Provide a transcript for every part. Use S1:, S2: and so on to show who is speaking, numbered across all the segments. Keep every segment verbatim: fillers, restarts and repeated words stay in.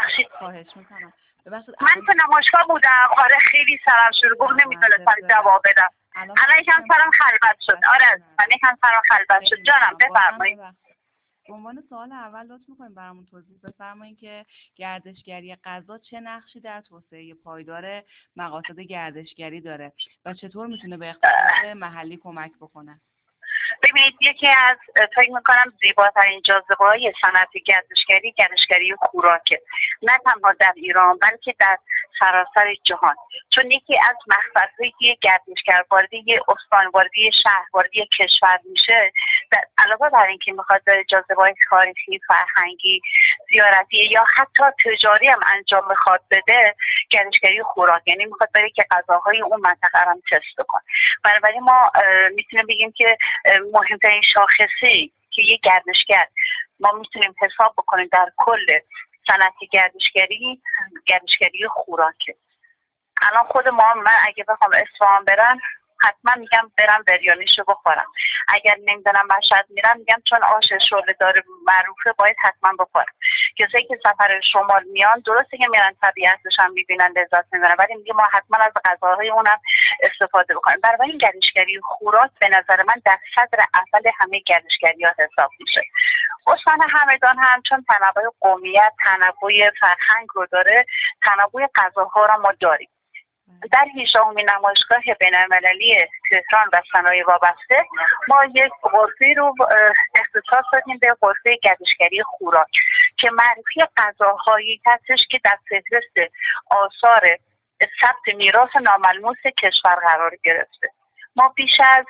S1: ببخشید
S2: خواهش میکنم. ببخشید
S1: من تو نمایشگاه بودم. آره خیلی سرم شروع بود، نمیتونستم جواب بدم. الان یکم سرم خلوت شد. آره من یکم سرم خلوت شد. جانم بفرمایید.
S2: به عنوان سوال اول لطف می‌کنید برامون توضیح بفرمایید که گردشگری غذا چه نقشی در توسعه پایدار مقاصد گردشگری داره و چطور میتونه به اقتصاد محلی کمک بکنه؟
S1: ببینید یکی از فکر میکنم زیباترین جاذبه‌های صنعت گردشگری گردشگری خوراکه، نه تنها در ایران بلکه در سراسر جهان. چون یکی از مقصدهایی که گردشگر وارد یه استان، وارد یه شهر، وارد یه کشور میشه، علاوه بر اینکه میخواد جاذبه‌های تاریخی، فرهنگی، زیارتی یا حتی تجاری هم انجام میخواد بده، گردشگری خوراک، یعنی میخواد بره که غذاهای اون منطقه رو تست کنه. بنابراین ما میتونیم بگیم که مهمترین شاخصه‌ای که یک گردشگر ما میتونیم حساب بکنیم در کل صنعت گردشگری، گردشگری خوراکه. الان خود ما، من اگه بخوام اصفهان برم حتما میگم برم بریانیشو بخورم. اگر نمیدونم مشهد میرم میگم چون آش شعله داره معروفه باید حتما بخورم. کسایی که سفر شمال میان درسته که میرن طبیعتش هم میبینن، لذت میبرن، ولی میگه ما حتما از غذاهای اونم استفاده بکنیم. برای این گردشگری خوراک به نظر من در صدر اول همه گردشگری‌ها حساب میشه. استان همدان هم چون تنوع قومیت، تنوع فرهنگ رو داره، تنوع غذاها رو ما داریم. در هجدهمین نمایشگاه بین‌المللی تهران و صنایع وابسته ما یک غرفه رو اختصاص دادیم به غرفه گردشگری خوراک که معرفی غذاهایی هستش که در فهرست آثار ثبت میراث ناملموس کشور قرار گرفته. ما بیش از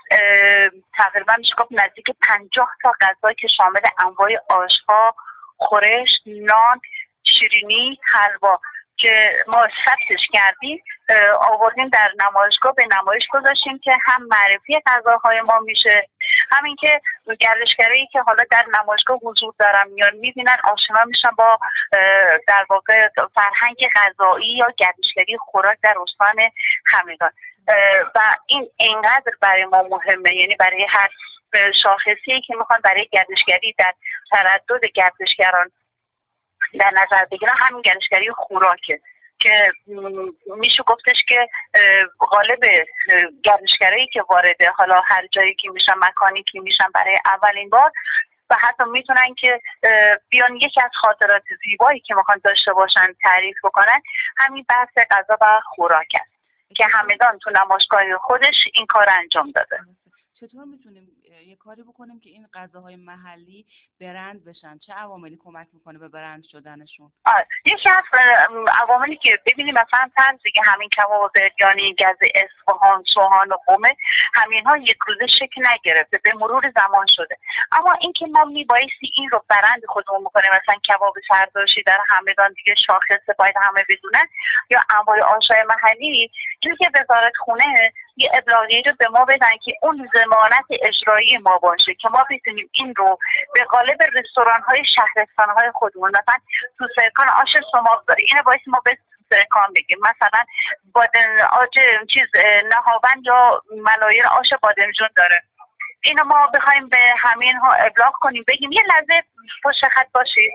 S1: تقریبا میشه گفت نزدیک پنجاه تا غذا که شامل انواع آش‌ها، خورش، نان، شیرینی، حلوا که ما ثبتش کردیم آوردیم در نمایشگاه به نمایش گذاشتیم که هم معرفی غذاهای ما میشه، همین که گردشگری که حالا در نمایشگاه حضور دارن میان میبینن، آشنا میشن با در واقع فرهنگ غذایی یا گردشگری خوراک در استان همدان. و این اینقدر برای ما مهمه، یعنی برای هر شاخصی که میخوان برای گردشگری در تردد گردشگران در نظر بگیرن، همین گردشگری خوراکه که میشه گفتش که غالب گردشگرایی که وارده حالا هر جایی که میشن، مکانی که میشن برای اولین بار و حتی میتونن که بیان یکی از خاطرات زیبایی که میخوان داشته باشن تعریف بکنن، همین بحث غذا و خوراک است که همدان تو نمایشگاه خودش این کار انجام داده.
S2: چطور میتونیم یه کاری بکنیم که این غذاهای محلی برند بشن؟ چه عواملی کمک میکنه به برند شدنشون؟
S1: آره یکی از عواملی که ببینیم مثلا طرزی که همین کباب بریانی، گز اصفهان، سوهان و قم، همین ها یک روزه شکل نگرفته، به مرور زمان شده. اما اینکه ما میبایستی این رو برند خودمون بکنیم، مثلا کباب سرداشی در همدان دیگه شاخصه باید همه بدونن، یا انواع آشای محلی، اینه که وزارت خونه یه ابلاغیه رو به ما بدن که اون ضمانت اجرایی ما باشه که ما بتونیم این رو به قالب رستوران های شهرستان های خودمون، مثلا تو سرکان آش سماق داره، اینو باید ما به سرکان بگیم، مثلا بادم آج چیز نهاوند یا ملایر آش بادمجون داره، اینو ما بخوایم به همین ها ابلاغ کنیم، بگیم یه لحظه پشت خط باشید.